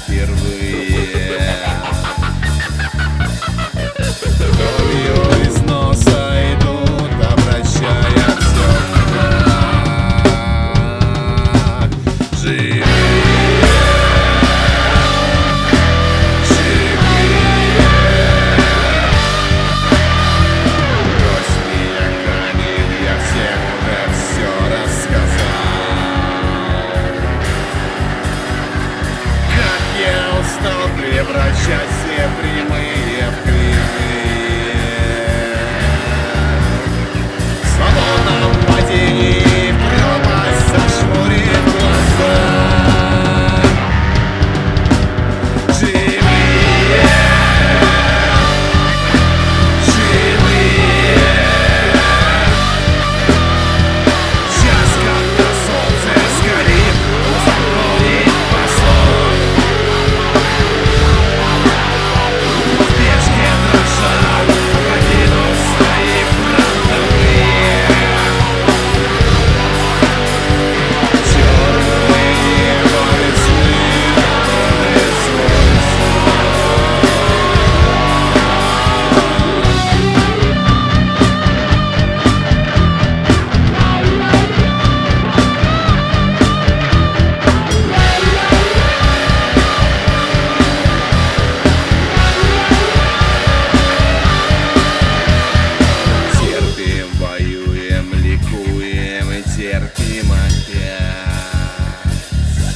впервые. Кровью из носа идут, обращая все в прах. Живые, живые. Брось меня, камень, я всем уже все рассказал. Как я устал превращать все прямые в кривые. В свободном падении пропасть зажмурит глаза. Живые, живые. Час, когда солнце сгорит, ускорить посол. В печке дрожа покину свои фронтовые. Черные его весны, который свой терпим, воюем, ликуем и терпим опять.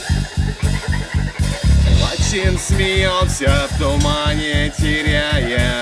Лачин смеется в тумане, теряя